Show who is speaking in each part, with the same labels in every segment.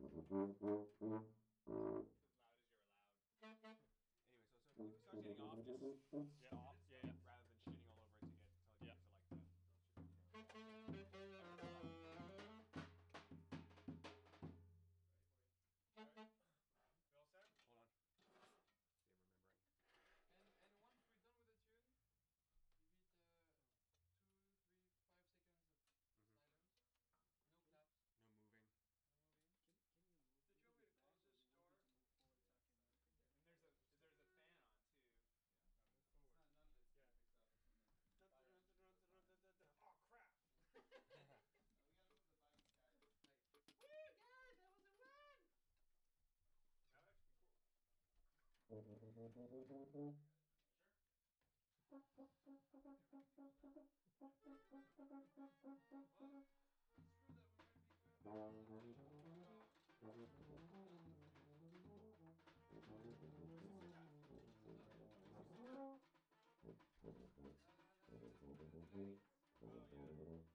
Speaker 1: As loud as you're allowed.
Speaker 2: Anyway, so if it starts getting off, just
Speaker 1: Yeah,
Speaker 2: stop
Speaker 1: off.
Speaker 2: it
Speaker 1: Yeah, yeah.
Speaker 2: rather than shitting all over it to get to
Speaker 1: Yeah.
Speaker 2: get to like the alright, stop.
Speaker 1: Ready for you. Alright. We all set?
Speaker 2: Hold on. See, I'm remembering.
Speaker 3: And once we're done with the tune, give it 2, 3, 5 seconds of silence. No claps.
Speaker 2: No moving.
Speaker 3: No moving.
Speaker 4: Can you move
Speaker 1: Did
Speaker 4: a
Speaker 1: you
Speaker 4: little
Speaker 1: want me
Speaker 4: bit
Speaker 1: to
Speaker 4: back,
Speaker 1: close
Speaker 4: or
Speaker 1: this
Speaker 4: you want me
Speaker 1: door?
Speaker 4: to move forward so I can look in there?
Speaker 1: And there's a fan on too.
Speaker 2: Yeah.
Speaker 1: Now move forward.
Speaker 5: None of this
Speaker 1: Yeah.
Speaker 5: gets picked up. It's when the fire engine goes by.
Speaker 1: Oh crap!
Speaker 5: We gotta move the bikes, guys.
Speaker 3: Like, woo, guys, that was a run!
Speaker 1: That would actually be cool. Sure.
Speaker 3: Well, it's true that we might be going back to the beach. What's up? La la la la la la.
Speaker 1: Oh yeah.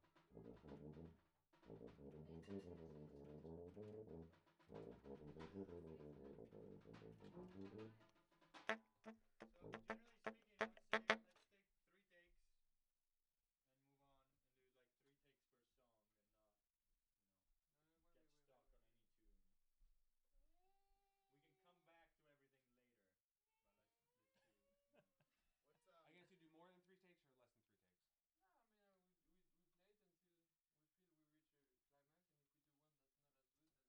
Speaker 1: So generally speaking, I would say let's take 3 takes and move on and do like 3 takes per song and not, you know, get stuck on any tune. We can come back to everything later, but let's do.
Speaker 5: What's
Speaker 2: Are you guys to do more than 3 takes or less than 3 takes?
Speaker 3: No, I mean we play it until we feel we reach a climax, and if we do one that's not as good, then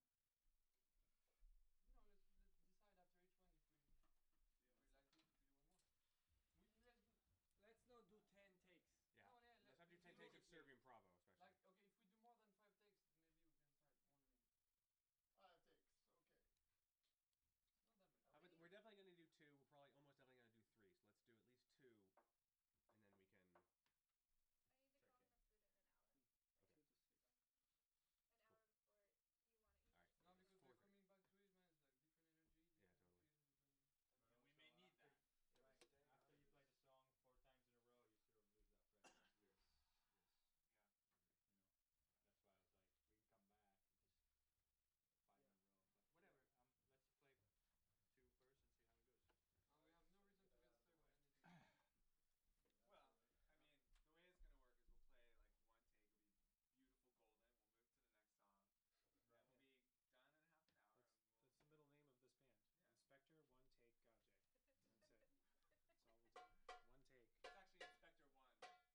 Speaker 3: let's decide after each one if we like it, if we do one more.
Speaker 4: Let's not do 10 takes.
Speaker 2: Yeah.
Speaker 3: No, yeah,
Speaker 2: Let's not do 10 takes of Serbian Bravo, especially.
Speaker 3: Like, okay, if we do more than 5 takes, maybe we can try one more.
Speaker 5: 5 takes. Okay.
Speaker 3: It's not that many.
Speaker 2: But we're definitely gonna do 2. We're probably almost definitely gonna do 3. So let's do at least 2, and then we can.
Speaker 6: I need to
Speaker 2: check
Speaker 6: go
Speaker 2: in.
Speaker 6: for food in an hour.
Speaker 2: Okay.
Speaker 4: 2 to 6.
Speaker 6: An
Speaker 2: Cool.
Speaker 6: hour before you want to eat.
Speaker 2: All right.
Speaker 3: No, because we're
Speaker 2: 4:30.
Speaker 3: coming back to it, man. It's like different energy,
Speaker 2: Yeah,
Speaker 3: different
Speaker 2: totally.
Speaker 3: feeling, different.
Speaker 1: And we may need that. After you play the song 4 times in a row, you sort of lose that freshness too.
Speaker 5: Yes.
Speaker 1: Yeah. You know, that's why I was like, we can come back and just 5 in a row. But whatever. Let's play 2 first and see how it goes.
Speaker 3: We have no reason to get stuck on anything.
Speaker 5: Well, I mean, the way it's gonna work is we'll play like 1 take. It'll be beautiful, golden. We'll move to the next song. Then we'll be done in half an hour.
Speaker 7: That's the middle name of this band.
Speaker 5: Yeah.
Speaker 7: Inspector 1 Take Gajay. That's it. That's all we'll do. 1 take.
Speaker 5: It's actually Inspector One.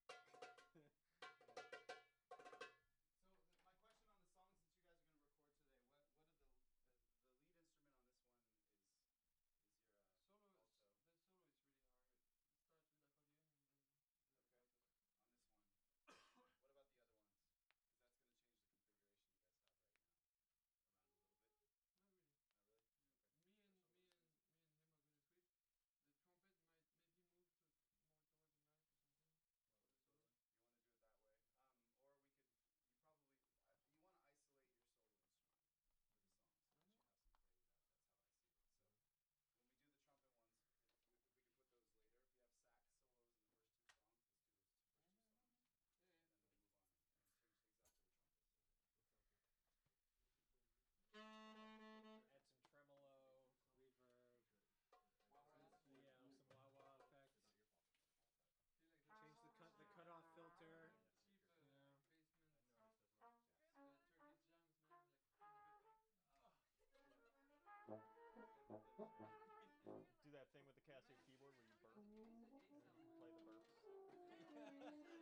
Speaker 5: So my question on the songs that you guys are gonna record today, what are the lead instrument on this one is your
Speaker 3: Solo.
Speaker 5: alto.
Speaker 3: The solo is really hard. It starts with accordion and then there's
Speaker 5: Okay.
Speaker 3: a alto.
Speaker 5: On this one. What about the other ones? Because that's gonna change the configuration you guys have right now around a little bit.
Speaker 3: Not really.
Speaker 5: Not really. Okay.
Speaker 3: Me and him are gonna switch. The trumpet might maybe move to more towards the ninth or something for the solo.
Speaker 5: You want to do it that way, or we could. You probably you want to isolate your solo instrument for the songs so that you have some fade out. That's how I see it. So when we do the trumpet ones, if we could put those later. If you have sax solos in the first 2 songs, let's do those first 2 songs.
Speaker 3: Yeah.
Speaker 5: Then we'll move on and change things up for the trumpets.
Speaker 7: Add some tremolo, reverb, some wah-wah effects.
Speaker 3: See, like
Speaker 7: Change the cutoff filter.
Speaker 3: cheap
Speaker 7: Yeah.
Speaker 3: basement.
Speaker 6: Dribble.
Speaker 3: Turkish jams, man. Like kind
Speaker 1: Do that thing with the Casio keyboard where you burp.
Speaker 3: of.
Speaker 1: Play the burps.